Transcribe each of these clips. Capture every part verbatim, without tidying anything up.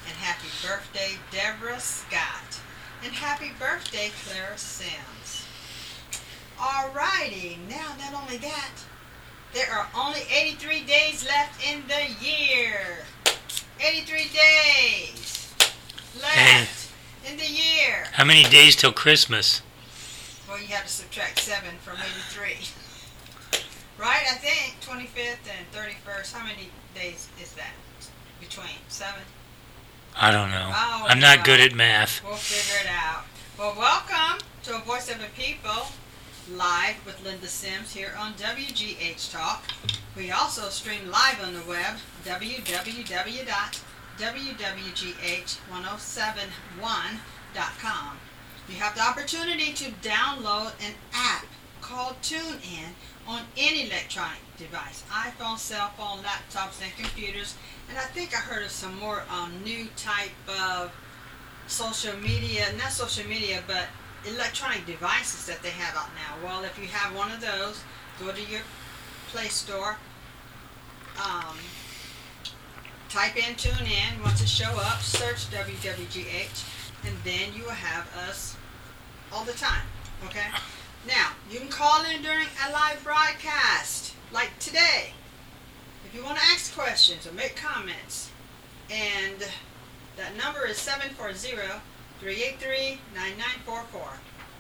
And happy birthday, Deborah Scott. And happy birthday, Clara Sims. Alrighty, now not only that, there are only eighty-three days left in the year. eighty-three days left hey. in the year. How many days till Christmas? Well, you have to subtract seven from eighty-three. Right, I think twenty-fifth and thirty-first. How many days is that? Between seven? I don't know. Oh, I'm not well, good at math. We'll figure it out. Well, welcome to A Voice of a People, live with Linda Sims here on W G H Talk. We also stream live on the web, w w w dot w w g h one oh seven one dot com. You have the opportunity to download an app called TuneIn on any electronic device, iPhone, cell phone, laptops, and computers. And I think I heard of some more um, new type of social media, not social media, but electronic devices that they have out now. Well, if you have one of those, go to your Play Store, um, type in TuneIn. Once it show up, search W W G H, and then you will have us all the time, okay? Now, you can call in during a live broadcast, like today, if you want to ask questions or make comments. And that number is seven four zero, three eight three, nine nine four four.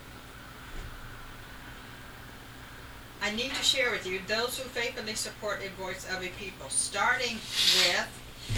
I need to share with you those who faithfully support A Voice of a People, starting with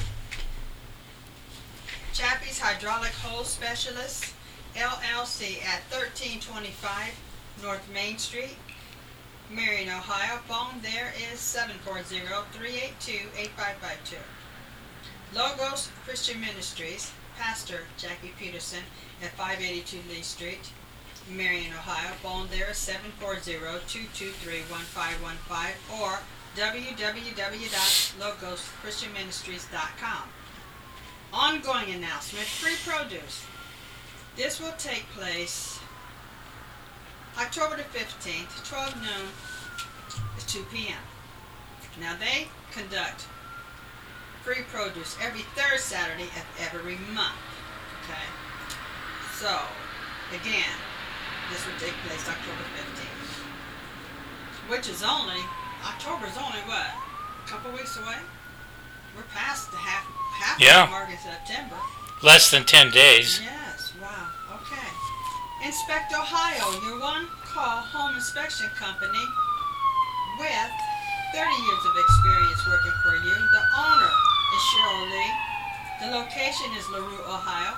Chappie's Hydraulic Hose Specialists, L L C at thirteen twenty-five North Main Street, Marion, Ohio. Phone there is seven four zero, three eight two, eight five five two. Logos Christian Ministries, Pastor Jackie Peterson at five eighty-two Lee Street, Marion, Ohio. Phone there is seven four zero, two two three, one five one five or w w w dot logos christian ministries dot com. Ongoing announcement, free produce. This will take place October the fifteenth, twelve noon to two p.m. Now they conduct free produce every third Saturday of every month. Okay? So, again, this will take place October fifteenth. Which is only, October is only what? A couple weeks away? We're past the half, half yeah. the mark in September. Less than ten days. Yes, wow, okay. Inspect Ohio, your one-call home inspection company with thirty years of experience working for you. The owner is Cheryl Lee. The location is LaRue, Ohio.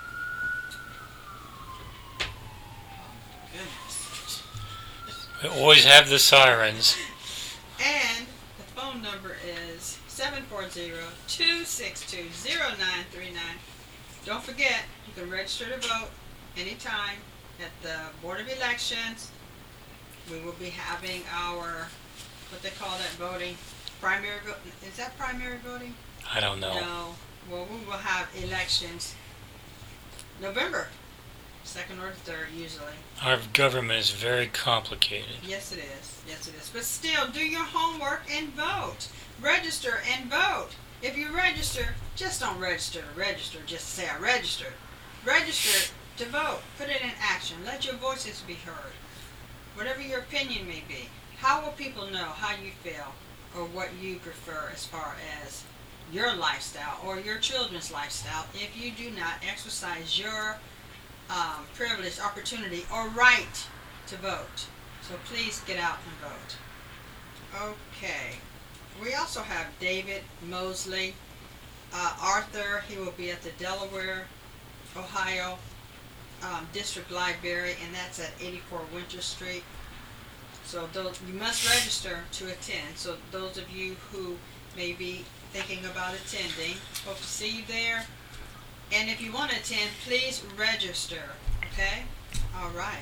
Oh, goodness. We always have the sirens. And the phone number is seven four zero, two six two, zero nine three nine. Don't forget, you can register to vote anytime at the Board of Elections. We will be having our, what they call that voting, primary voting. Is that primary voting? I don't know. No. Well, we will have elections November second or third, usually. Our government is very complicated. Yes, it is. Yes, it is. But still, do your homework and vote. Register and vote. If you register, just don't register to register. Just say I registered. Register to vote. Put it in action. Let your voices be heard. Whatever your opinion may be. How will people know how you feel or what you prefer as far as your lifestyle or your children's lifestyle if you do not exercise your um, privilege, opportunity, or right to vote? So please get out and vote. Okay. We also have David Mosley, uh, Arthur. He will be at the Delaware, Ohio um, District Library, and that's at eighty-four Winter Street. So those, you must register to attend. So those of you who may be thinking about attending, hope to see you there. And if you want to attend, please register. Okay? All right.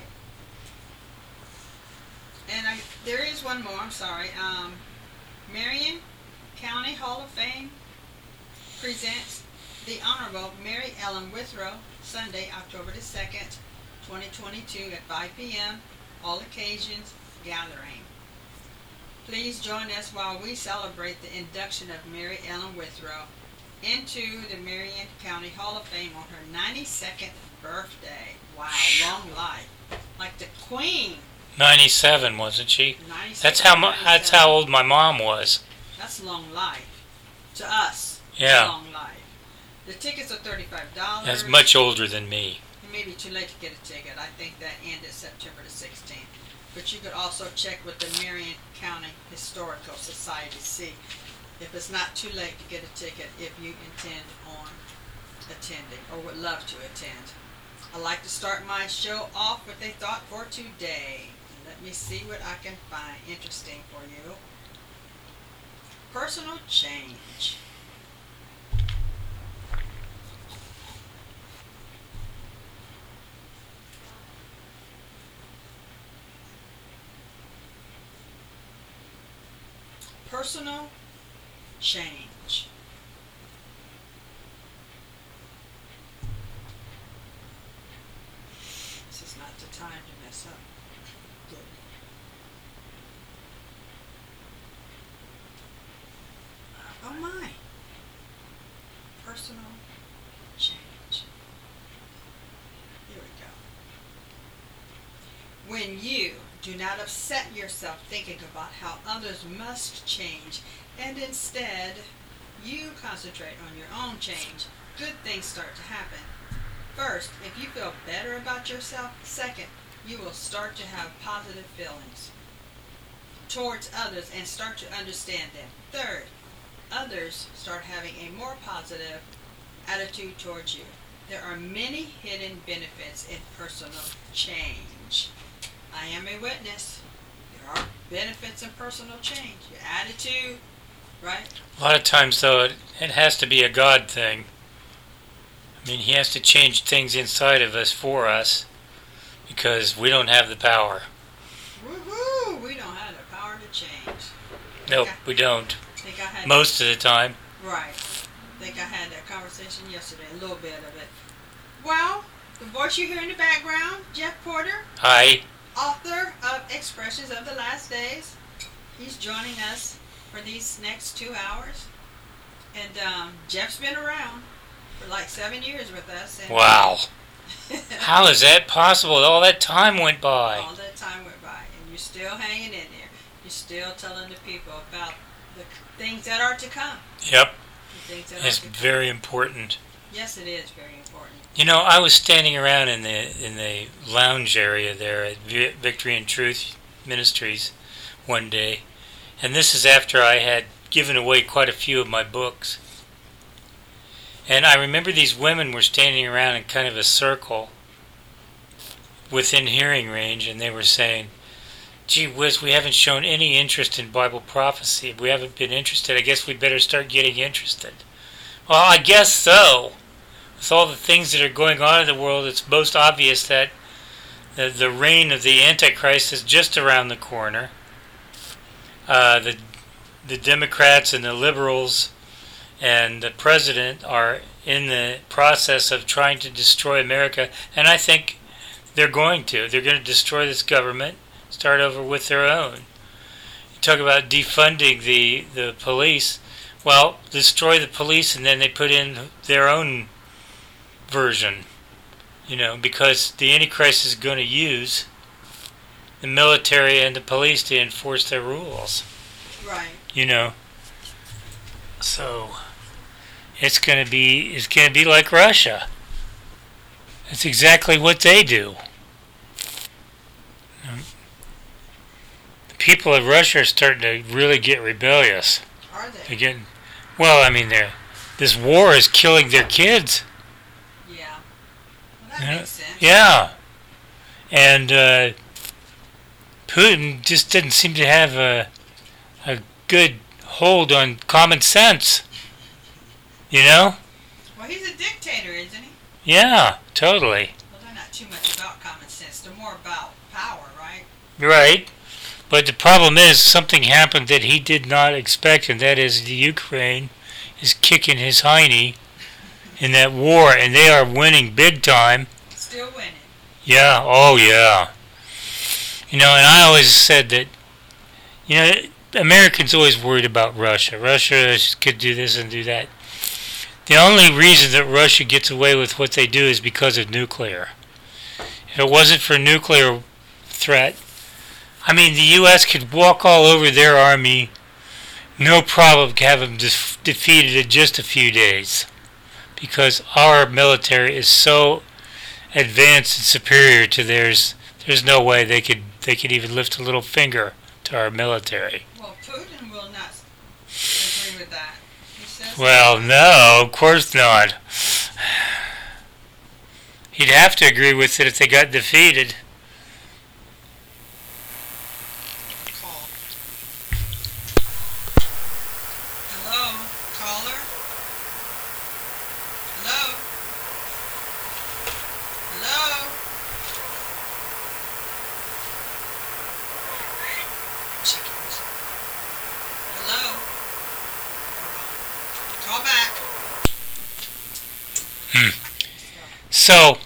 And I, there is one more. I'm sorry. Um, Marion County Hall of Fame presents the Honorable Mary Ellen Withrow, Sunday, October the second, twenty twenty-two at five p.m. All occasions gathering. Please join us while we celebrate the induction of Mary Ellen Withrow into the Marion County County Hall of Fame on her ninety-second birthday. Wow, long life. Like the Queen. ninety-seven, wasn't she? ninety-six, That's how mu- that's how old my mom was. That's long life. To us, Yeah. it's long life. The tickets are thirty-five dollars. That's much older than me. It may be too late to get a ticket. I think that ended September the sixteenth. But you could also check with the Marion County Historical Society, see if it's not too late to get a ticket if you intend on attending or would love to attend. I like to start my show off with a thought for today. Let me see what I can find interesting for you. Personal change. Personal change. This is not the time to mess up. Good. Oh my. Personal change. Here we go. When you do not upset yourself thinking about how others must change, and instead you concentrate on your own change, good things start to happen. First, if you feel better about yourself, second, you will start to have positive feelings towards others and start to understand them. Third, others start having a more positive attitude towards you. There are many hidden benefits in personal change. I am a witness. There are benefits in personal change. Your attitude, right? A lot of times, though, it, it has to be a God thing. I mean, He has to change things inside of us for us because we don't have the power. Woohoo! We don't have the power to change. Nope, I, we don't. Think I had Most of the time. Right. I think I had that conversation yesterday, a little bit of it. Well, the voice you hear in the background, Jeff Porter, Hi. author of Expressions of the Last Days. He's joining us for these next two hours. And um, Jeff's been around for like seven years with us. And Wow. How is that possible? All that time went by. all that time went by, and you're still hanging in there. You're still telling the people about the things that are to come. Yep. The things that It's are to come. very important. Yes, it is very important. You know, I was standing around in the in the lounge area there at Vi- Victory and Truth Ministries one day, and this is after I had given away quite a few of my books. And I remember these women were standing around in kind of a circle within hearing range, and they were saying, gee whiz, we haven't shown any interest in Bible prophecy. If we haven't been interested, I guess we'd better start getting interested. Well, I guess so. With all the things that are going on in the world, it's most obvious that the, the reign of the Antichrist is just around the corner. Uh, the the Democrats and the liberals and the president are in the process of trying to destroy America, and I think they're going to. They're going to destroy this government, start over with their own. You talk about defunding the, the police. Well, destroy the police, and then they put in their own version, you know, because the Antichrist is going to use the military and the police to enforce their rules. Right. You know. So it's going to be it's going to be like Russia. That's exactly what they do. Um, the people of Russia are starting to really get rebellious. Are they? They're getting, well, I mean, they're, this war is killing their kids. Yeah. Well, that Yeah. makes sense. Yeah. And uh, Putin just didn't seem to have a, a good hold on common sense. You know? Well, he's a dictator, isn't he? Yeah, totally. Well, they're not too much about common sense. They're more about power, right? Right. But the problem is something happened that he did not expect, and that is the Ukraine is kicking his hiney in that war, and they are winning big time. Still winning. Yeah, oh yeah. You know, and I always said that, you know, Americans always worried about Russia. Russia could do this and do that. the only reason that Russia gets away with what they do is because of nuclear. If it wasn't for nuclear threat, I mean, the U S could walk all over their army, no problem, have them def- defeated in just a few days, because our military is so advanced and superior to theirs. There's no way they could they could even lift a little finger to our military. Well, Putin will not agree with that. He says Well, no, of course not. He'd have to agree with it if they got defeated. call. Hello, caller? Hello? Hello? Chickens. Hello? Call back. So,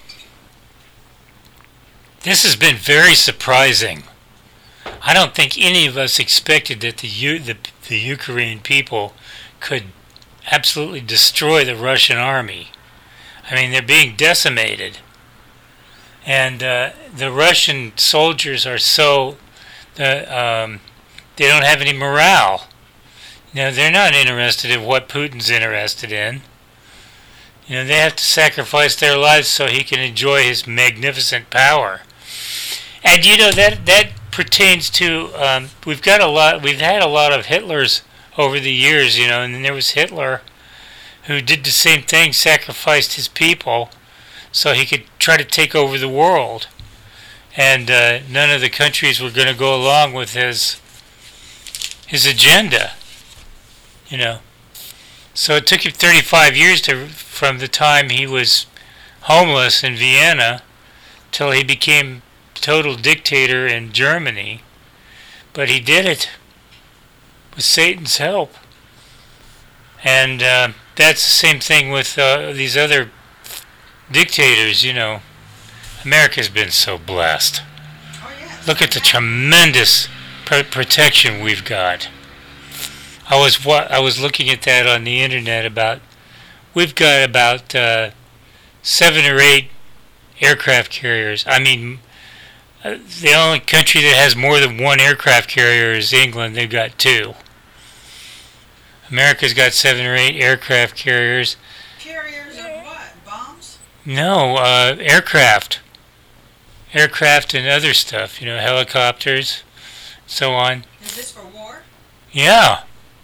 this has been very surprising. I don't think any of us expected that the U- the, the Ukrainian people could absolutely destroy the Russian army. I mean, they're being decimated. And uh, the Russian soldiers are so, uh, um, they don't have any morale. You know, they're not interested in what Putin's interested in. You know, they have to sacrifice their lives so he can enjoy his magnificent power. And you know that that pertains to um, we've got a lot. We've had a lot of Hitlers over the years. You know, and then there was Hitler, who did the same thing, sacrificed his people so he could try to take over the world. And uh, none of the countries were going to go along with his his agenda. You know. So it took him thirty-five years to, from the time he was homeless in Vienna till he became total dictator in Germany. But he did it with Satan's help. And uh, that's the same thing with uh, these other dictators, you know. America's been so blessed. Oh, yes. Look at the tremendous pr- protection we've got. I was wa- I was looking at that on the internet about, we've got about uh, seven or eight aircraft carriers. I mean, uh, the only country that has more than one aircraft carrier is England. They've got two. America's got seven or eight aircraft carriers. Carriers of what? Bombs? No, uh, aircraft. Aircraft and other stuff, you know, helicopters, so on. Is this for war? Yeah.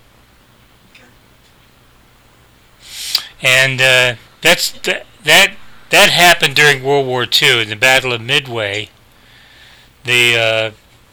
And uh, that's th- that that happened during World War Two in the Battle of Midway. The uh,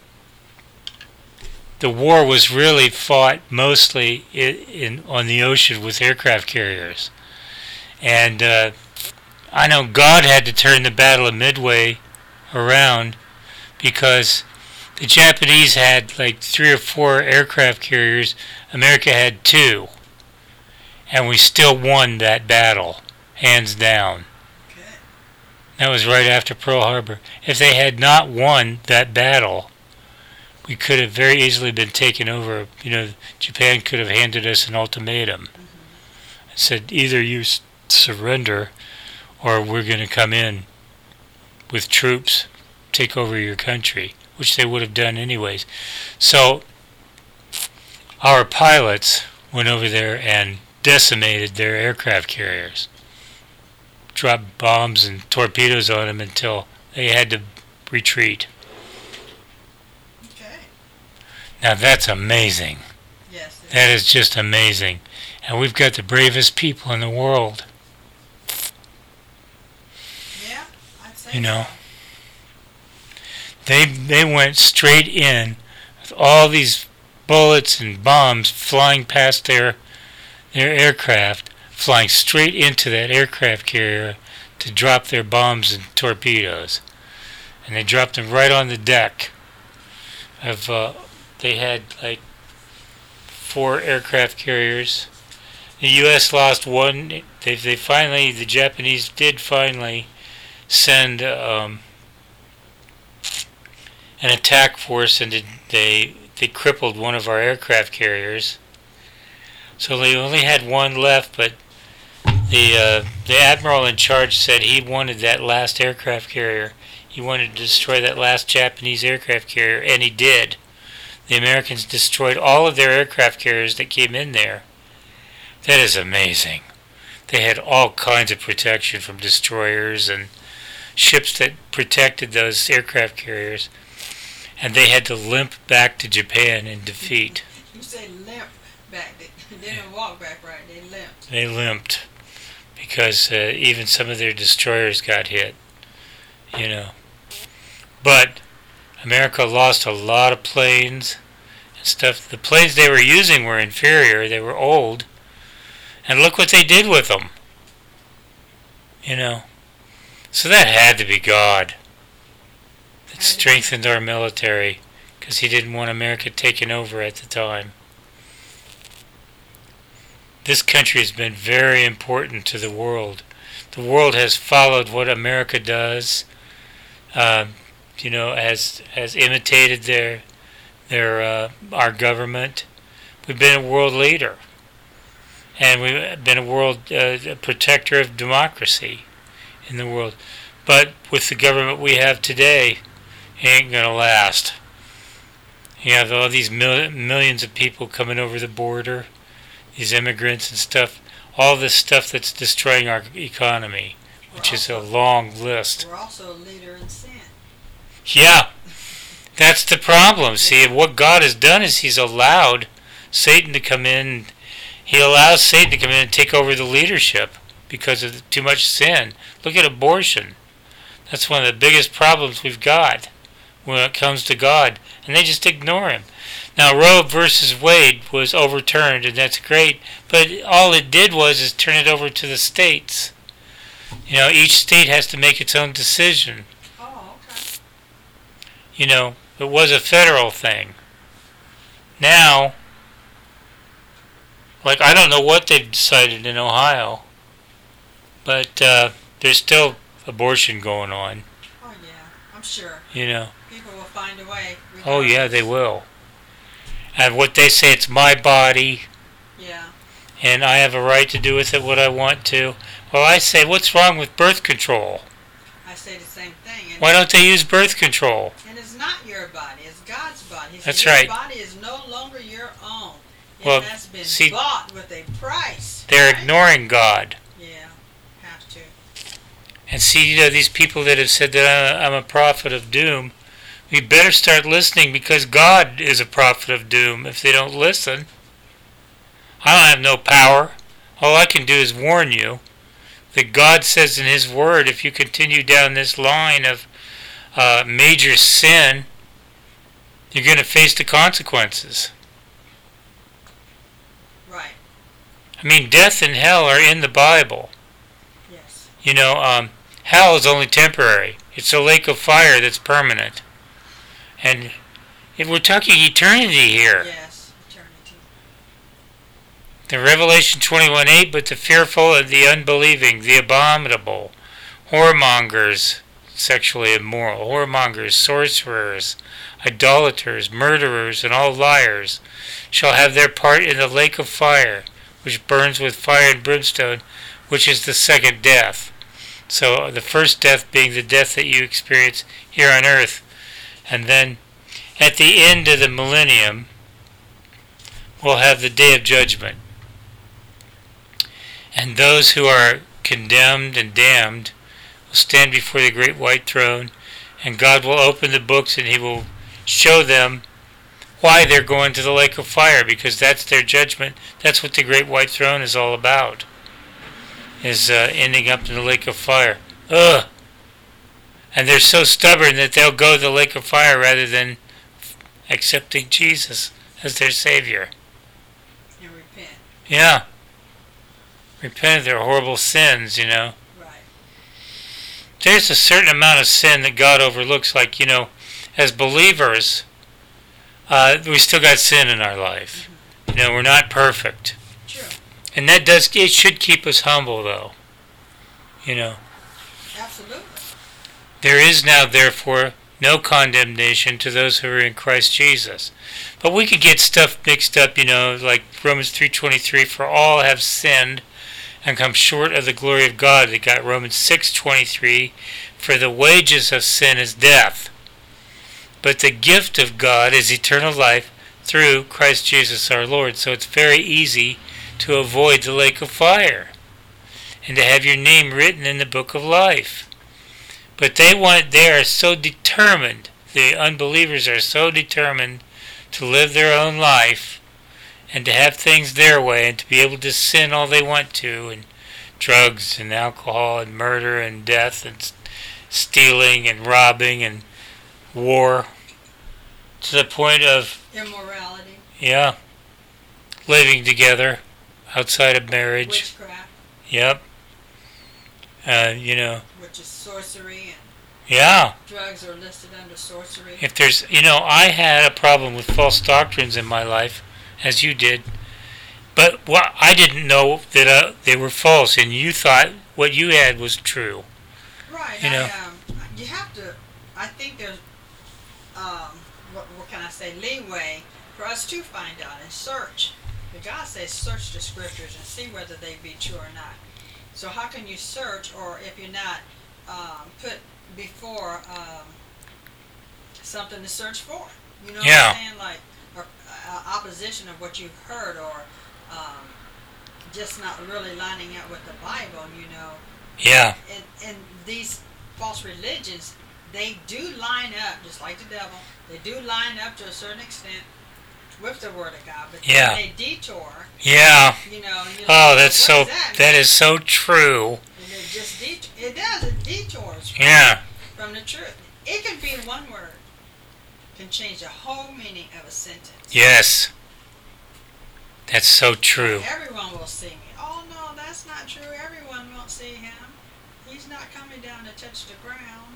the war was really fought mostly in, in on the ocean with aircraft carriers, and uh, I know God had to turn the Battle of Midway around because the Japanese had like three or four aircraft carriers. America had two. And we still won that battle, hands down. Okay. That was right after Pearl Harbor. If they had not won that battle, we could have very easily been taken over. You know, Japan could have handed us an ultimatum. Mm-hmm. And said, either you s- surrender or we're going to come in with troops, take over your country, which they would have done anyways. So, our pilots went over there and decimated their aircraft carriers, dropped bombs and torpedoes on them until they had to retreat. Okay. Now that's amazing. Yes. That is just amazing. And we've got the bravest people in the world. Yeah, I'd say You know. so. They they went straight in with all these bullets and bombs flying past their their aircraft, flying straight into that aircraft carrier to drop their bombs and torpedoes. And they dropped them right on the deck of, uh, they had like four aircraft carriers. The U S lost one. They, they finally, the Japanese did finally send um, an attack force, and they, they crippled one of our aircraft carriers. So they only had one left, but the uh, the admiral in charge said he wanted that last aircraft carrier. He wanted to destroy that last Japanese aircraft carrier, and he did. The Americans destroyed all of their aircraft carriers that came in there. That is amazing. They had all kinds of protection from destroyers and ships that protected those aircraft carriers, and they had to limp back to Japan in defeat. You say limp back. They didn't walk back right. They limped. They limped because uh, even some of their destroyers got hit, you know. But America lost a lot of planes and stuff. The planes they were using were inferior. They were old. And look what they did with them. You know. So that had to be God that strengthened our military, because he didn't want America taken over at the time. This country has been very important to the world. The world has followed what America does. Um, you know, has has imitated their their uh, our government. We've been a world leader, and we've been a world uh, protector of democracy in the world. But with the government we have today, it ain't gonna last. You have all these mil- millions of people coming over the border, these immigrants and stuff, all this stuff that's destroying our economy, which is a long list. We're also a leader in sin. Yeah, that's the problem. See, what God has done is he's allowed Satan to come in. He allows Satan to come in and take over the leadership because of too much sin. Look at abortion. That's one of the biggest problems we've got when it comes to God. And they just ignore him. Now, Roe versus Wade was overturned, and that's great. But all it did was is turn it over to the states. You know, each state has to make its own decision. Oh, okay. You know, it was a federal thing. Now, like, I don't know what they've decided in Ohio, but uh, there's still abortion going on. Oh, yeah, I'm sure. You know. People will find a way. Regardless. Oh, yeah, they will. And what they say, it's my body. Yeah. And I have a right to do with it what I want to. Well, I say, what's wrong with birth control? I say the same thing. And Why don't they use birth control? And it's not your body, it's God's body. He said, That's your right. Your body is no longer your own. It Well, has been see, bought with a price. They're right? ignoring God. Yeah, have to. And see, you know, these people that have said that I'm a prophet of doom, we better start listening, because God is a prophet of doom if they don't listen. I don't have no power. All I can do is warn you that God says in his word, if you continue down this line of uh, major sin, you're going to face the consequences. Right. I mean, death and hell are in the Bible. Yes. You know, um, hell is only temporary. It's a lake of fire that's permanent. And if we're talking eternity here. Yes, eternity. The Revelation twenty-one eight, but the fearful and the unbelieving, the abominable, whoremongers, sexually immoral, whoremongers, sorcerers, idolaters, murderers, and all liars shall have their part in the lake of fire, which burns with fire and brimstone, which is the second death. So the first death being the death that you experience here on earth. And then at the end of the millennium, we'll have the day of judgment. And those who are condemned and damned will stand before the great white throne, and God will open the books and he will show them why they're going to the lake of fire, because that's their judgment. That's what the great white throne is all about, is uh, ending up in the lake of fire. Ugh! And they're so stubborn that they'll go to the lake of fire rather than accepting Jesus as their Savior. And repent. Yeah. Repent of their horrible sins, you know. Right. There's a certain amount of sin that God overlooks. Like, you know, as believers, uh, we still got sin in our life. Mm-hmm. You know, we're not perfect. True. And that does, it should keep us humble, though. You know. Absolutely. There is now, therefore, no condemnation to those who are in Christ Jesus. But we could get stuff mixed up, you know, like Romans three twenty-three, for all have sinned and come short of the glory of God. They got Romans six twenty-three, for the wages of sin is death, but the gift of God is eternal life through Christ Jesus our Lord. So it's very easy to avoid the lake of fire and to have your name written in the book of life. But they want, they are so determined, the unbelievers are so determined to live their own life and to have things their way and to be able to sin all they want to, and drugs and alcohol and murder and death and stealing and robbing and war, to the point of immorality. Yeah. Living together outside of marriage. Witchcraft. Yep. Uh, you know. Which is sorcery, and yeah. drugs are listed under sorcery. If there's, you know, I had a problem with false doctrines in my life, as you did, but what I didn't know that uh, they were false, and you thought what you had was true. Right. You know. I, um, you have to. I think there's. Um, what, what can I say? Leeway for us to find out and search. But God says, search the scriptures and see whether they be true or not. So how can you search, or if you're not um, put before um, something to search for? You know yeah. what I'm saying? Like, or uh, opposition of what you've heard, or um, just not really lining up with the Bible, you know. Yeah. And, and these false religions, they do line up, just like the devil, they do line up to a certain extent with the Word of God, but yeah. then they detour. Yeah. You know. And you're oh, like, that's well, so. That, that is so true. And it just det- it does it detours. From, yeah. From the truth, it can be one word, can change the whole meaning of a sentence. Yes. That's so true. Everyone will see me. Oh no, that's not true. Everyone won't see him. He's not coming down to touch the ground.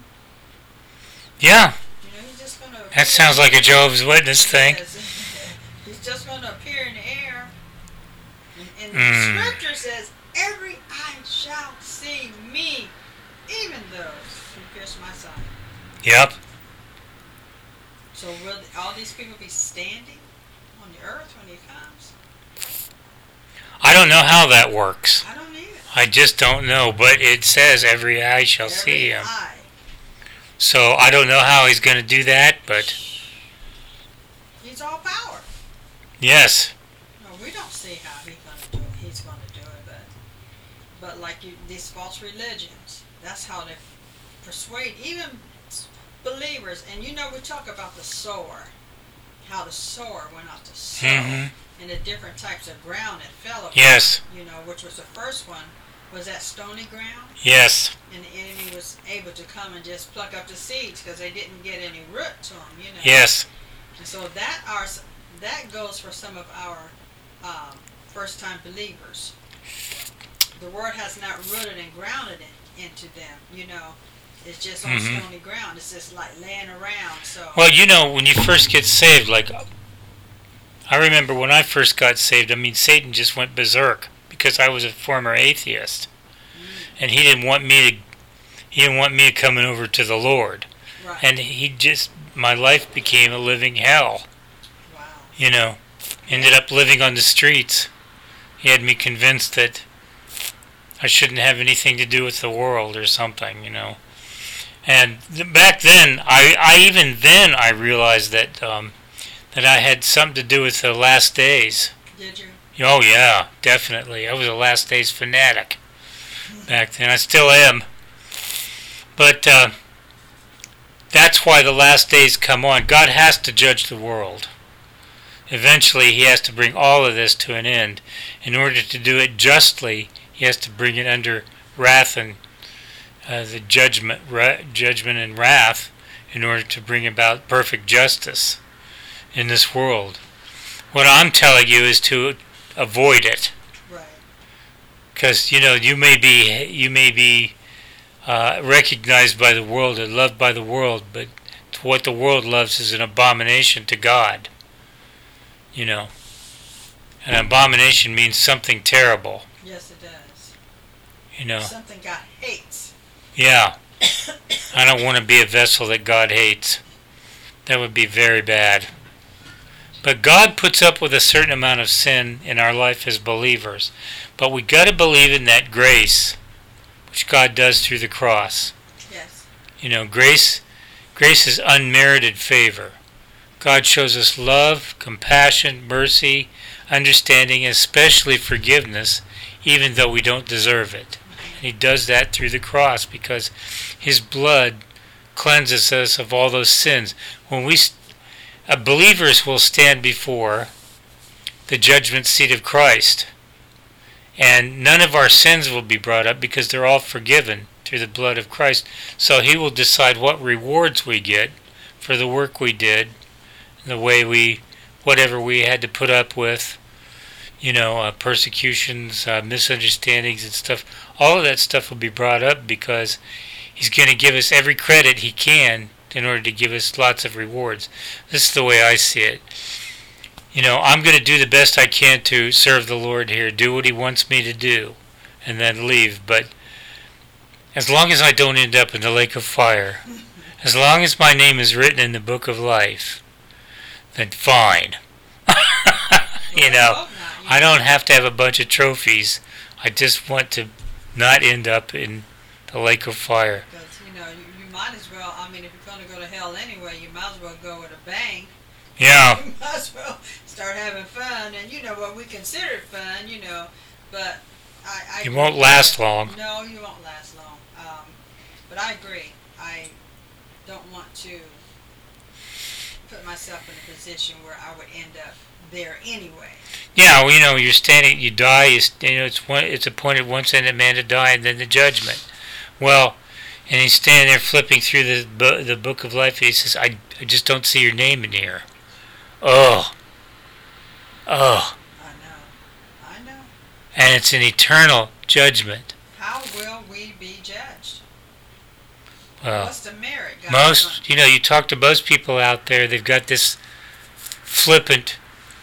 Yeah. You know, he's just gonna. That sounds like a Jehovah's Witness thing. He's just going to appear in the air. And, and mm. the scripture says, every eye shall see me, even those who pierce my side. Yep. So will all these people be standing on the earth when he comes? I don't know how that works. I don't either. I just don't know, but it says every eye shall every see him. Eye. So I don't know how he's going to do that, but he's all power. Yes. No, we don't see how he's going to do it. He's going to do it, but but like you, these false religions, that's how they persuade even believers. And you know, we talk about the sower, how the sower went out to sow, mm-hmm. and the different types of ground it fell upon. Yes. You know, which was the first one, was that stony ground. Yes. And the enemy was able to come and just pluck up the seeds because they didn't get any root to them. You know. Yes. And so that are. That goes for some of our um, first-time believers. The word has not rooted and grounded in, into them. You know, it's just on mm-hmm. stony ground. It's just like laying around. So. Well, you know, when you first get saved, like I remember when I first got saved. I mean, Satan just went berserk because I was a former atheist, mm-hmm. and he didn't want me to. He didn't want me coming over to the Lord, right. And he just my life became a living hell. You know, ended up living on the streets. He had me convinced that I shouldn't have anything to do with the world or something, you know. And th- back then, I, I even then I realized that um, that I had something to do with the last days. Did you? Oh yeah, definitely. I was a last days fanatic back then. I still am. But uh, that's why the last days come on. God has to judge the world. Eventually, he has to bring all of this to an end. In order to do it justly, he has to bring it under wrath and uh, the judgment, ra- judgment and wrath, in order to bring about perfect justice in this world. What I'm telling you is to avoid it, right? Because you know you may be you may be uh, recognized by the world and loved by the world, but what the world loves is an abomination to God. You know, an abomination means something terrible. Yes, it does. You know. Something God hates. Yeah. I don't want to be a vessel that God hates. That would be very bad. But God puts up with a certain amount of sin in our life as believers. But we got to believe in that grace, which God does through the cross. Yes. You know, grace, grace is unmerited favor. God shows us love, compassion, mercy, understanding, especially forgiveness, even though we don't deserve it. And He does that through the cross because His blood cleanses us of all those sins. When we, uh, believers will stand before the judgment seat of Christ, and none of our sins will be brought up because they're all forgiven through the blood of Christ. So He will decide what rewards we get for the work we did, the way we, whatever we had to put up with, you know, uh, persecutions, uh, misunderstandings and stuff. All of that stuff will be brought up because He's going to give us every credit He can in order to give us lots of rewards. This is the way I see it. You know, I'm going to do the best I can to serve the Lord here, do what He wants me to do, and then leave. But as long as I don't end up in the lake of fire, as long as my name is written in the book of life, then fine. You know, I don't have to have a bunch of trophies. I just want to not end up in the lake of fire. Because, you know, you, you might as well, I mean, if you're going to go to hell anyway, you might as well go with a bang. Yeah. You might as well start having fun, and you know what we consider fun, you know, but I... I you won't last long. No, you won't last long. Um, but I agree. I don't want to put myself in a position where I would end up there anyway. Yeah, well, you know, you're standing, you die, you, you know, it's one, it's appointed once in a man to die, and then the judgment. Well, and he's standing there flipping through the the book of life, and he says, I, I just don't see your name in here. Oh. Oh. I know. I know. And it's an eternal judgment. How will we be judged? Well, what's the merit? God most, you know, you talk to most people out there, they've got this flippant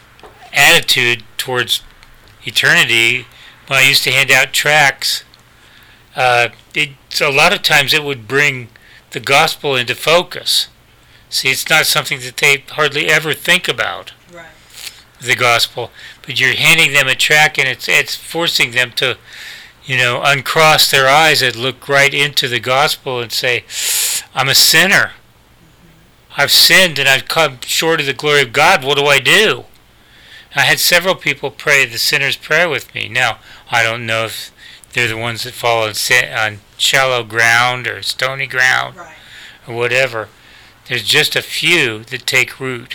attitude towards eternity. When I used to hand out tracts, uh, it, a lot of times it would bring the gospel into focus. See, it's not something that they hardly ever think about, right. The gospel. But you're handing them a tract, and it's it's forcing them to, you know, uncross their eyes and look right into the gospel and say, I'm a sinner. Mm-hmm. I've sinned and I've come short of the glory of God. What do I do? I had several people pray the sinner's prayer with me. Now, I don't know if they're the ones that fall on, on shallow ground or stony ground, right. Or whatever. There's just a few that take root,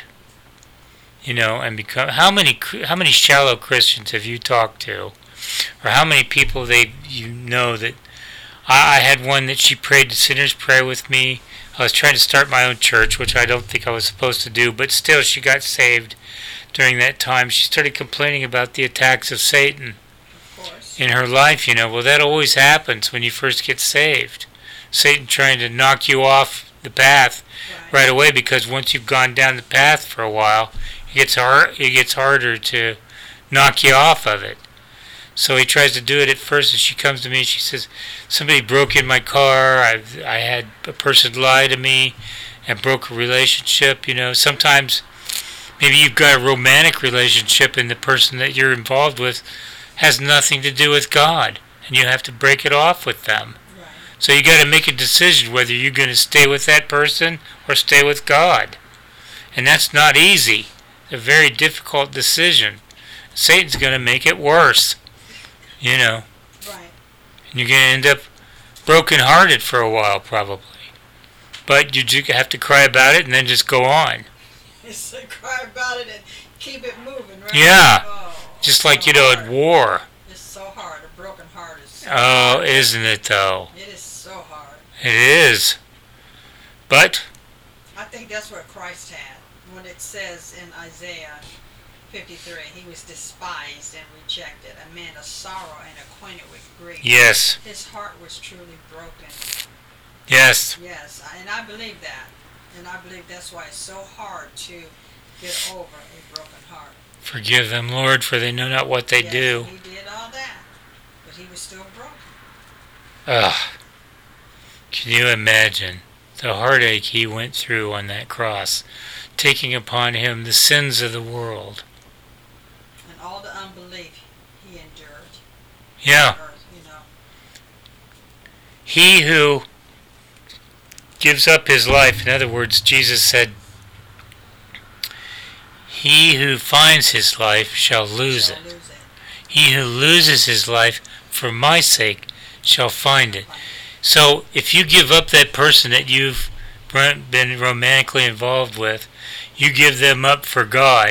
you know, and become. How many how many shallow Christians have you talked to, or how many people they you know that? I, I had one that she prayed the sinner's prayer with me. I was trying to start my own church, which I don't think I was supposed to do, but still, she got saved. During that time, she started complaining about the attacks of Satan in her life, you know. Well, that always happens when you first get saved. Satan trying to knock you off the path right, right away, because once you've gone down the path for a while, it gets hard, it gets harder to knock you off of it. So he tries to do it at first, and she comes to me and she says, somebody broke in my car, I've, I had a person lie to me and broke a relationship, you know. Sometimes maybe you've got a romantic relationship and the person that you're involved with has nothing to do with God, and you have to break it off with them. Right. So you got to make a decision whether you're going to stay with that person or stay with God. And that's not easy. It's a very difficult decision. Satan's going to make it worse, you know. Right. And you're going to end up broken-hearted for a while, probably. But you just have to cry about it and then just go on. Just cry about it and keep it moving, right? Yeah. Oh, just like, so you know, hard. at war. It's so hard. A broken heart is so Oh, hard. isn't it, though? It is so hard. It is. But I think that's what Christ had. When it says in Isaiah fifty-three, he was despised and rejected, a man of sorrow and acquainted with grief. yes, His heart was truly broken. yes, Yes, and I believe that. And I believe that's why it's so hard to get over a broken heart. forgive them, Lord, for they know not what they yes, do. He did all that, but he was still broken. Ugh. Can you imagine the heartache he went through on that cross, taking upon him the sins of the world. And all the unbelief he endured. Yeah. Earth, you know. He who gives up his life, in other words, Jesus said, he who finds his life shall lose, shall it. lose it. He who loses his life for my sake shall find it. So if you give up that person that you've been romantically involved with, you give them up for God,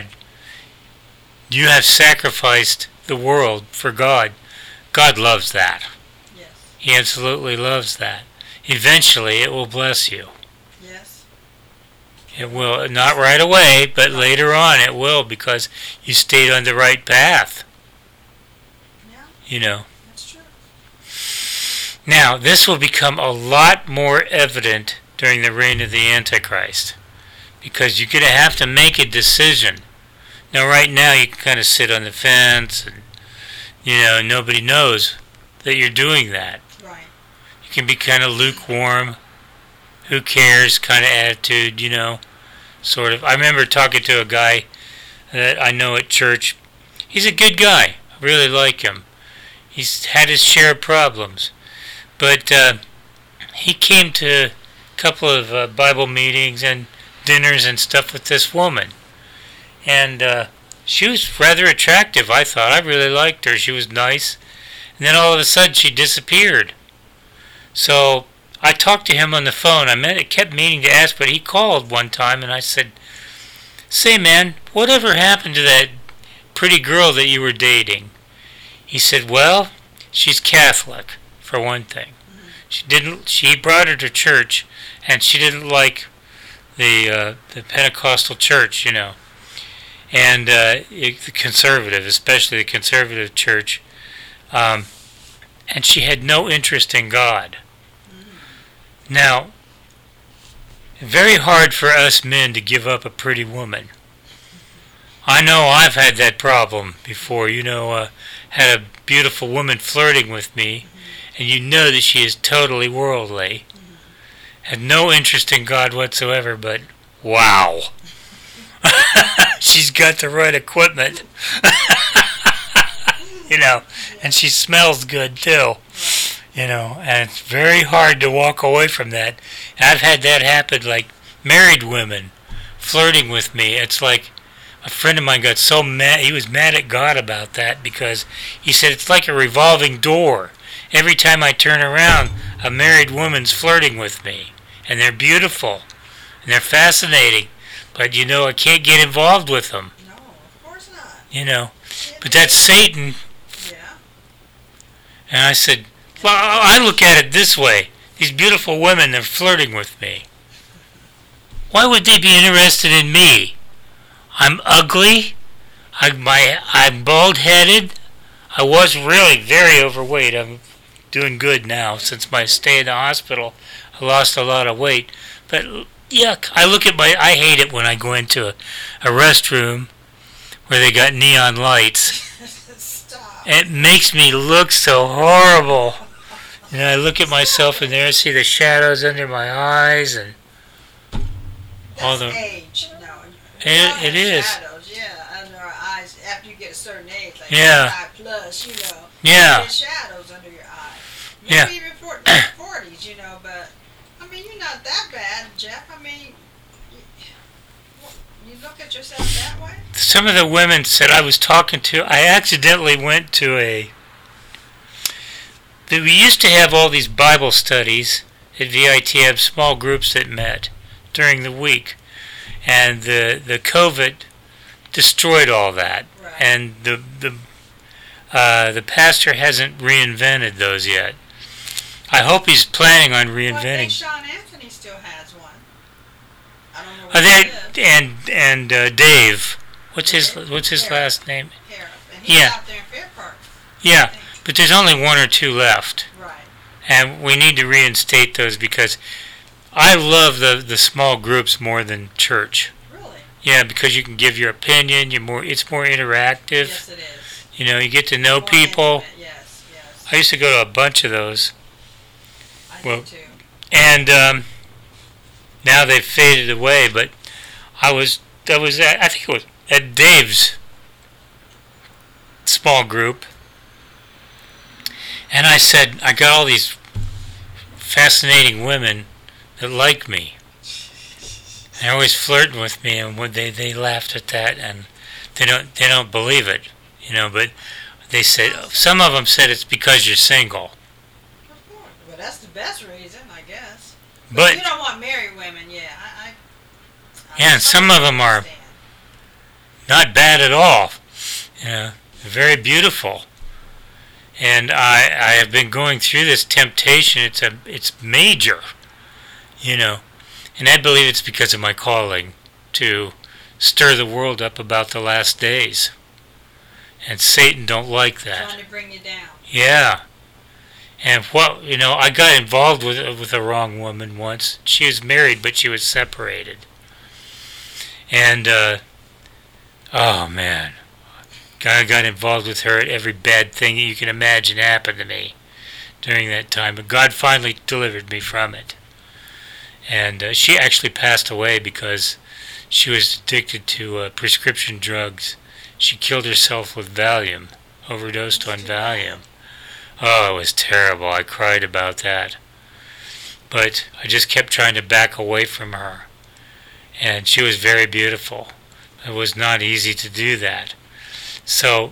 you have sacrificed the world for God. God loves that. Yes. He absolutely loves that. Eventually it will bless you. Yes. It will, not right away, but later on it will, because you stayed on the right path. Yeah. You know. That's true. Now, this will become a lot more evident during the reign of the Antichrist, because you're going to have to make a decision. Now, right now, you can kind of sit on the fence, and, you know, nobody knows that you're doing that. Right. You can be kind of lukewarm, who cares kind of attitude, you know, sort of. I remember talking to a guy that I know at church. He's a good guy. I really like him. He's had his share of problems. But uh, he came to a couple of uh, Bible meetings and dinners and stuff with this woman. And uh, she was rather attractive, I thought. I really liked her. She was nice. And then all of a sudden she disappeared. So I talked to him on the phone. I meant, kept meaning to ask, but he called one time and I said, "Say, man, whatever happened to that pretty girl that you were dating?" He said, "Well, she's Catholic, for one thing. She didn't. She brought her to church, and she didn't like the uh, the Pentecostal church, you know, and uh, it, the conservative, especially the conservative church, um, and she had no interest in God." Now, very hard for us men to give up a pretty woman. I know I've had that problem before. You know, uh, had a beautiful woman flirting with me, and you know that she is totally worldly, had no interest in God whatsoever, but wow, she's got the right equipment, you know, and she smells good too, you know, and it's very hard to walk away from that. And I've had that happen, like married women flirting with me. It's like, a friend of mine got so mad, he was mad at God about that, because he said it's like a revolving door. Every time I turn around, a married woman's flirting with me. And they're beautiful. And they're fascinating. But, you know, I can't get involved with them. No, of course not. You know. But that's Satan. Yeah. And I said, well, I look at it this way. These beautiful women, they're flirting with me. Why would they be interested in me? I'm ugly. I, my, I'm bald-headed. I was really very overweight. I'm doing good now since my stay in the hospital. I lost a lot of weight. But, yuck, I look at my... I hate it when I go into a, a restroom where they got neon lights. Stop. It makes me look so horrible. And I look at myself in there and see the shadows under my eyes and all That's the... age. No. It, it is. Shadows, yeah, under our eyes after you get a certain age, like Yeah. five plus, you know. Yeah. There's shadows under your eye. Yeah. Maybe even for forties, you know, but I mean, you're not that bad, Jeff. I mean, you, you look at yourself that way. Some of the women said I was talking to. I accidentally went to a. We used to have all these Bible studies at V I T M, small groups that met during the week. And the the COVID destroyed all that, Right. and the the uh, the pastor hasn't reinvented those yet. I hope he's planning on Well, I think reinventing. Sean Anthony still has one. I don't know Uh, where that, he lives. and and uh, Dave, what's his Dave? what's his Harrop. last name? Harrop. And he's Yeah. out there in Fair Park. I Yeah, think. but there's only one or two left, Right. and we need to reinstate those because I love the the small groups more than church. Really? Yeah, because you can give your opinion. You more. It's more interactive. Yes, it is. You know, you get to know More people. intimate, Yes, yes. I used to go to a bunch of those, I well, do too. and um, now they've faded away. But I was, that was at, I think it was at Dave's small group. And I said, I got all these fascinating women that like me. They're always flirting with me, and they they laughed at that, and they don't they don't believe it, you know. But they said, some of them said it's because you're single. Of course. Well, that's the best reason, I guess. But, But you don't want married women, yeah. I, I, I yeah, and some of them are understand. not bad at all. You know, very beautiful. And I I have been going through this temptation. It's a it's major, you know, and I believe it's because of my calling to stir the world up about the last days. And Satan don't like that. Trying to bring you down. Yeah. And what you know, I got involved with with a wrong woman once. She was married, but she was separated. And uh, oh man. I got involved with her at every bad thing that you can imagine happened to me during that time. But God finally delivered me from it. And uh, she actually passed away because she was addicted to uh, prescription drugs. She killed herself with Valium, overdosed on Valium. Oh, it was terrible. I cried about that. But I just kept trying to back away from her. And she was very beautiful. It was not easy to do that. So,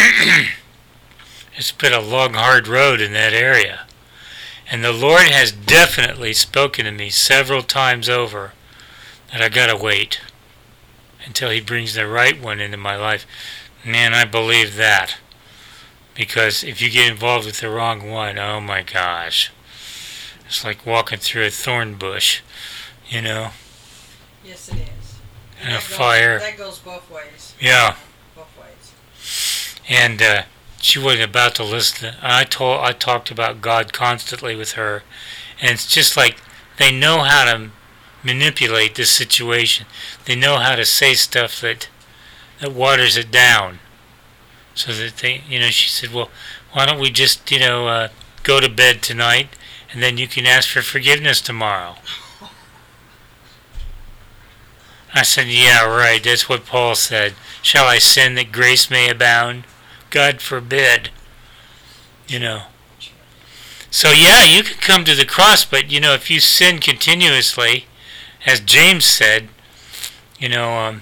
it's been a long, hard road in that area. And the Lord has definitely spoken to me several times over that I gotta wait until He brings the right one into my life. Man, I believe that. Because if you get involved with the wrong one, oh my gosh. It's like walking through a thorn bush, you know? Yes, it is. And a that fire. Goes, that goes both ways. Yeah. Both ways. And uh, she wasn't about to listen. I told, I talked about God constantly with her, and it's just like they know how to manipulate this situation. They know how to say stuff that that waters it down, so that they, you know. She said, "Well, why don't we just, you know, uh, go to bed tonight, and then you can ask for forgiveness tomorrow." I said, "Yeah, right. That's what Paul said. Shall I sin that grace may abound? God forbid." You know. So yeah, you can come to the cross, but you know, if you sin continuously, as James said, you know, um,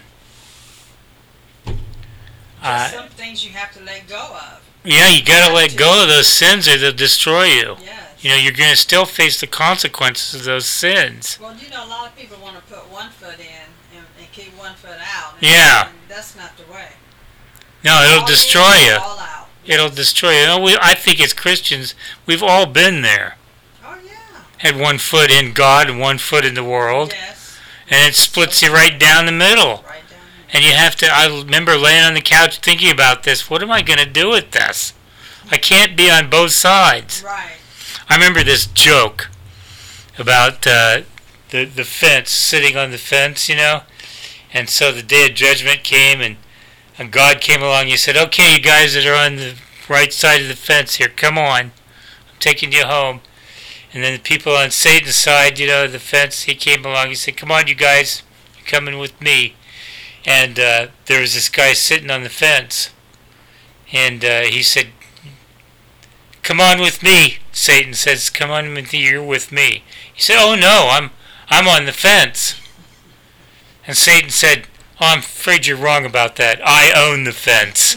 uh, some things you have to let go of. Yeah, you gotta let go of those sins, or they'll destroy you. Yes. You know, you're gonna still face the consequences of those sins. Well, you know, a lot of people want to put one foot in and, and keep one foot out. And, Yeah. and that's not the way. No, it'll All destroy in, you. all out. It'll destroy you. You know, we, I think as Christians, we've all been there. Oh yeah. Had one foot in God and one foot in the world, Yes. and it splits you right down the middle. Right down there. And you have to, I remember laying on the couch thinking about this. What am I going to do with this? I can't be on both sides. Right. I remember this joke about uh, the, the fence, sitting on the fence, you know. And so the day of judgment came, and, and God came along. He said, "Okay, you guys that are on the right side of the fence here, come on. I'm taking you home." And then the people on Satan's side, you know, the fence, he came along. He said, "Come on, you guys, you're coming with me." And uh, there was this guy sitting on the fence. And uh, he said, "Come on with me." Satan says, "Come on with me, you're with me." He said, "Oh no, I'm I'm on the fence." And Satan said, "Oh, I'm afraid you're wrong about that. I own the fence."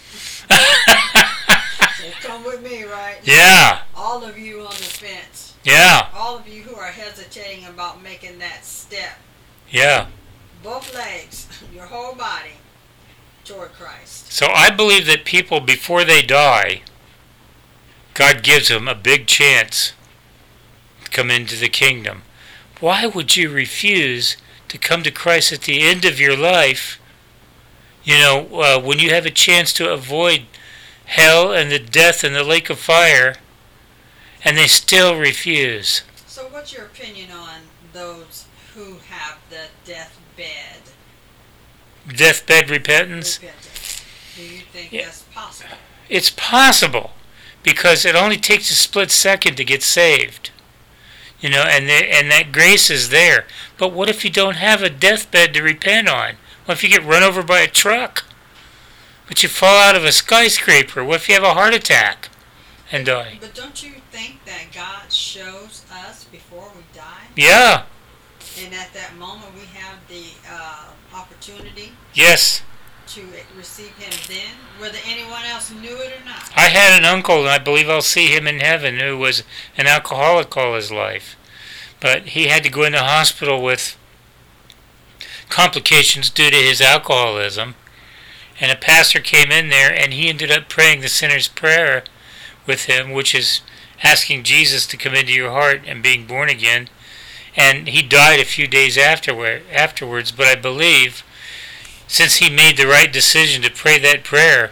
So come with me, right? Yeah. All of you on the fence. Yeah. All of you who are hesitating about making that step. Yeah. Both legs, your whole body, toward Christ. So I believe that people, before they die, God gives them a big chance to come into the kingdom. Why would you refuse to come to Christ at the end of your life, you know, uh, when you have a chance to avoid hell and the death and the lake of fire, and they still refuse? So what's your opinion on those who have the deathbed? Deathbed repentance? Repentance. Do you think Yeah. that's possible? It's possible, because it only takes a split second to get saved. You know, and the, and that grace is there. But what if you don't have a deathbed to repent on? What if you get run over by a truck? But you fall out of a skyscraper? What if you have a heart attack and die? But don't you think that God shows us before we die? Yeah. And at that moment we have the uh, opportunity Yes. to receive Him then, whether anyone else knew it or not. I had an uncle, and I believe I'll see him in heaven, who was an alcoholic all his life. But he had to go into hospital with complications due to his alcoholism. And a pastor came in there, and he ended up praying the sinner's prayer with him, which is asking Jesus to come into your heart and being born again. And he died a few days afterward, afterwards, but I believe, since he made the right decision to pray that prayer,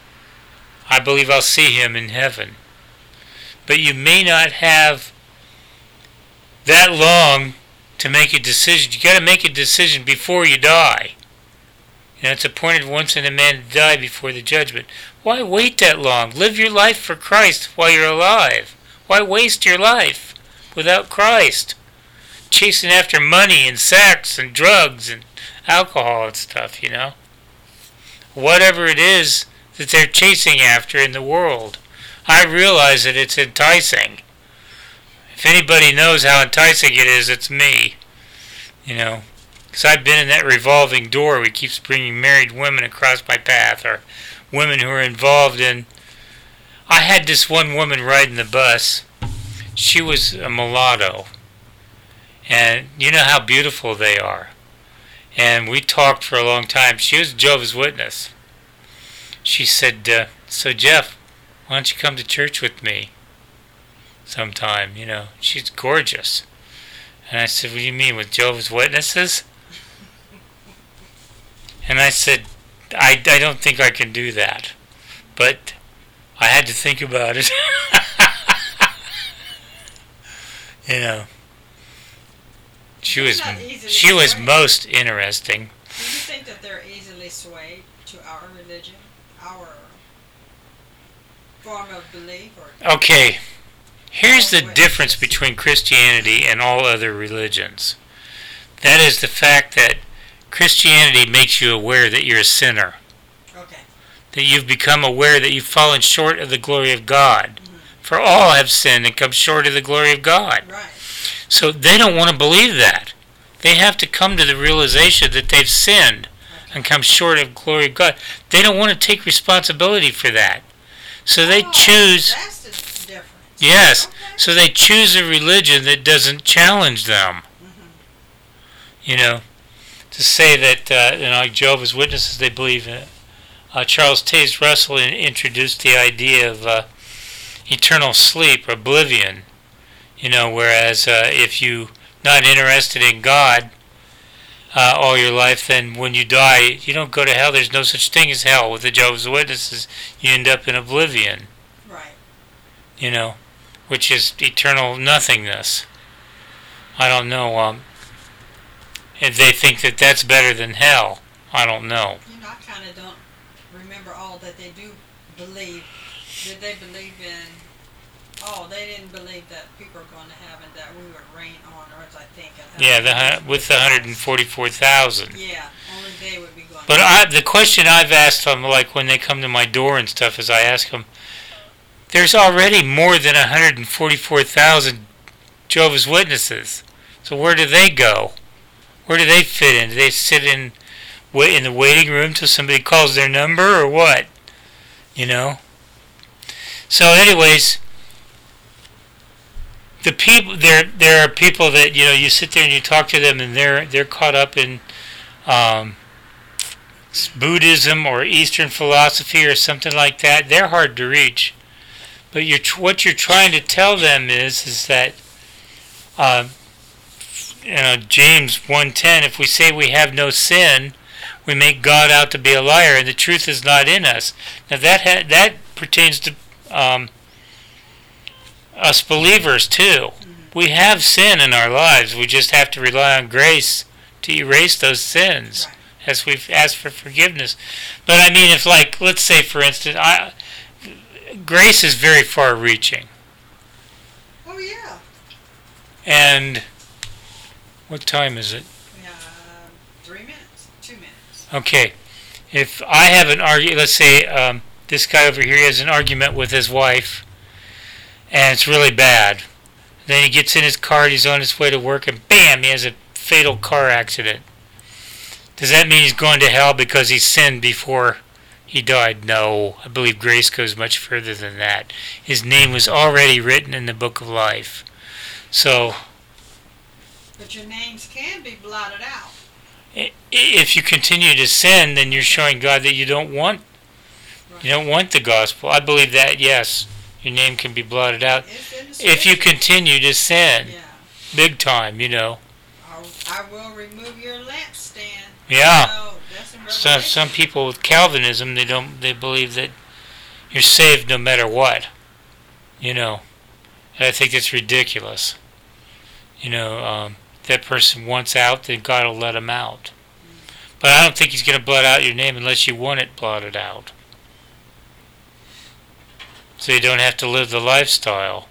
I believe I'll see him in heaven. But you may not have that long to make a decision. You got to make a decision before you die. You know, it's appointed once in a man to die before the judgment. Why wait that long? Live your life for Christ while you're alive. Why waste your life without Christ? Chasing after money and sex and drugs and alcohol and stuff, you know. Whatever it is that they're chasing after in the world. I realize that it's enticing. If anybody knows how enticing it is, it's me. You know. Because I've been in that revolving door where he keeps bringing married women across my path, or women who are involved in... I had this one woman riding the bus. She was a mulatto. And you know how beautiful they are. And we talked for a long time. She was a Jehovah's Witness. She said, uh, so Jeff, why don't you come to church with me sometime? You know, she's gorgeous. And I said, what do you mean, with Jehovah's Witnesses? And I said, I, I don't think I can do that. But I had to think about it. You know. She was she was most interesting. Do you think that they're easily swayed to our religion, our form of belief? Or okay, here's the difference between Christianity and all other religions. That is the fact that Christianity makes you aware that you're a sinner. Okay. That you've become aware that you've fallen short of the glory of God. Mm-hmm. For all have sinned and come short of the glory of God. Right. So they don't want to believe that. They have to come to the realization that they've sinned okay. and come short of the glory of God. They don't want to take responsibility for that. So they oh, choose... That's the difference. Yes. Okay. So they choose a religion that doesn't challenge them. Mm-hmm. You know, to say that, uh, you know, like Jehovah's Witnesses, they believe in it. Uh, Charles Taze Russell introduced the idea of uh, eternal sleep, or oblivion. You know, whereas uh, if you're not interested in God uh, all your life, then when you die, you don't go to hell. There's no such thing as hell. With the Jehovah's Witnesses, you end up in oblivion. Right. You know, which is eternal nothingness. I don't know. Um, if they think that that's better than hell, I don't know. You know, I kind of don't remember all that they do believe. Did they believe in... Oh, they didn't believe that people are going to heaven, that we would reign on earth, I think. Yeah, the, with the one hundred forty-four thousand. Yeah, only they would be going But to I, the question I've asked them, like when they come to my door and stuff, is I ask them, there's already more than one hundred forty-four thousand Jehovah's Witnesses. So where do they go? Where do they fit in? Do they sit in, wait in the waiting room till somebody calls their number, or what? You know? So anyways... The people there, there are people that, you know, you sit there and you talk to them, and they're they're caught up in um, Buddhism or Eastern philosophy or something like that. They're hard to reach, but you're what you're trying to tell them is is that, uh, you know, James one ten. If we say we have no sin, we make God out to be a liar, and the truth is not in us. Now that ha- that pertains to. Um, us believers too. Mm-hmm. We have sin in our lives. We just have to rely on grace to erase those sins, right, as we've asked for forgiveness. But I mean, if, like, let's say for instance, I, grace is very far reaching. Oh yeah. And what time is it? We have three minutes, two minutes. Okay. If I have an argument, let's say um, this guy over here has an argument with his wife, and it's really bad. Then he gets in his car, he's on his way to work, and bam, he has a fatal car accident. Does that mean he's going to hell because he sinned before he died? No. I believe grace goes much further than that. His name was already written in the book of life. So, but your names can be blotted out. If you continue to sin, then you're showing God that you don't want right. you don't want the gospel. I believe that, yes, your name can be blotted out. If you continue to sin, yeah. big time, you know. I will remove your lampstand. Yeah. So, that's in some some people with Calvinism, they don't they believe that you're saved no matter what. You know. And I think that's ridiculous. You know, um, if that person wants out, then God will let him out. Mm. But I don't think he's going to blot out your name unless you want it blotted out. So you don't have to live the lifestyle.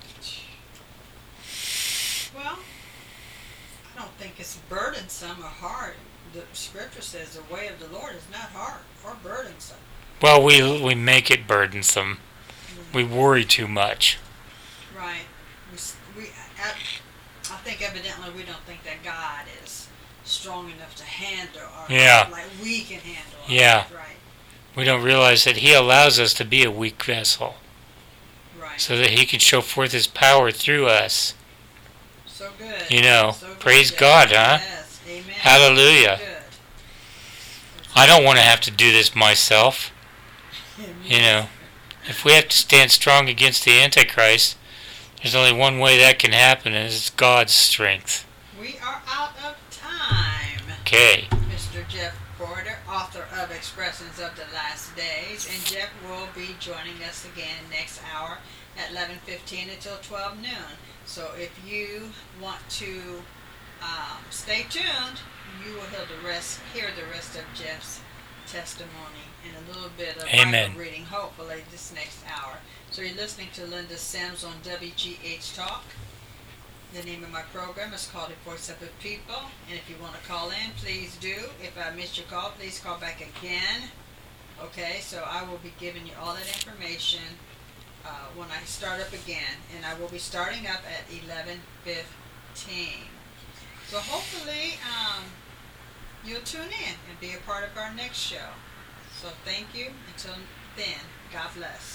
Well, I don't think it's burdensome or hard. The scripture says the way of the Lord is not hard or burdensome. Well, we we make it burdensome. Mm. We worry too much. Right. We, we I, I think evidently we don't think that God is strong enough to handle our yeah. like we can handle our yeah. life, right? We don't realize that he allows us to be a weak vessel. Right. So that he can show forth his power through us. So good. You know, so good, praise yeah. God, huh? Yes. Amen. Hallelujah. So good. I don't want to have to do this myself. Amen. You know, if we have to stand strong against the Antichrist, there's only one way that can happen, and it's God's strength. We are out of time. Okay. Mister Jeff Porter, author of Expressions of the Last Days, and Jeff will be joining us again next hour at eleven fifteen until twelve noon. So if you want to um, stay tuned, you will hear the rest, hear the rest of Jeff's testimony and a little bit of Amen. Bible reading, hopefully, this next hour. So you're listening to Linda Sims on W G H Talk. The name of my program is called A Voice of the People. And if you want to call in, please do. If I missed your call, please call back again. Okay, so I will be giving you all that information uh, when I start up again. And I will be starting up at eleven fifteen. So hopefully um, you'll tune in and be a part of our next show. So thank you. Until then, God bless.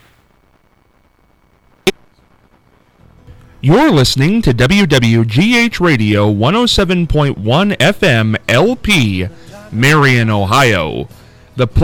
You're listening to W W G H Radio one oh seven point one F M L P, Marion, Ohio. The